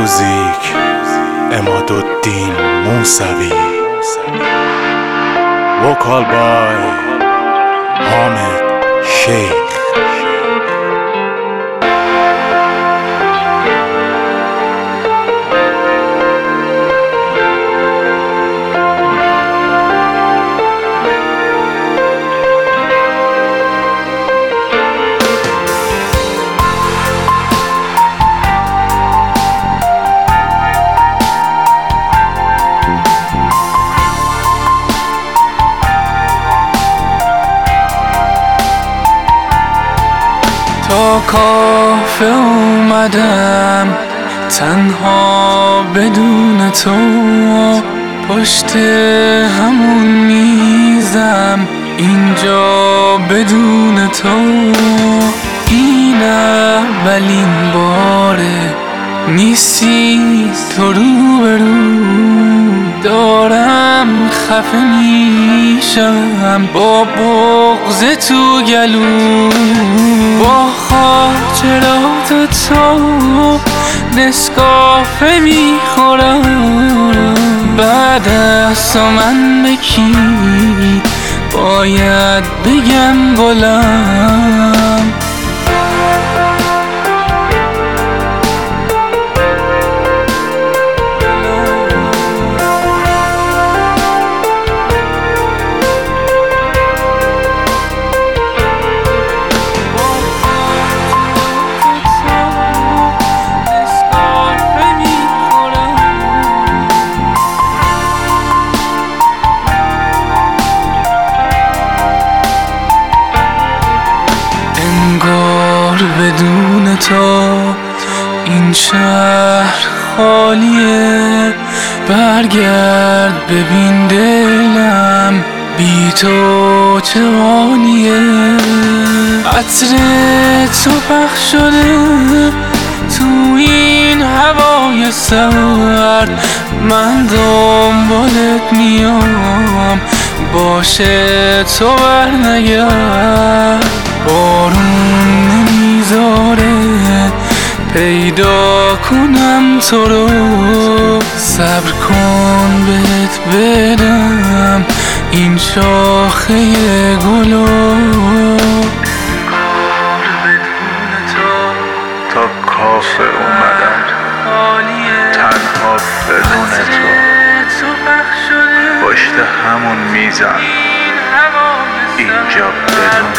موزیک عمادالدین موسوی، وکال بای حامد شیخ. تا کافه اومدم تنها بدون تو، پشت همون میزم اینجا بدون تو. این اولین باره نیستی تو روبرو، دارم خفه میشم با بغض تو گلو. با خاطرات تو نسکافه میخورم، بعد از تو من به کی باید بگم گلم؟ بدون تو این شهر خالیه، برگرد ببین دلم بی تو چه حالیه. عطر تو پخش شده تو این هوای سرد، من دنبالت میام باشه تو برنگرد. بارون نمیذاره پیدا کنم تو رو، صبر کن بهت بدم این شاخه گلو. بدون تو تا کافه اومدم تنها بدون تو، پشت همون میزم اینجا بدون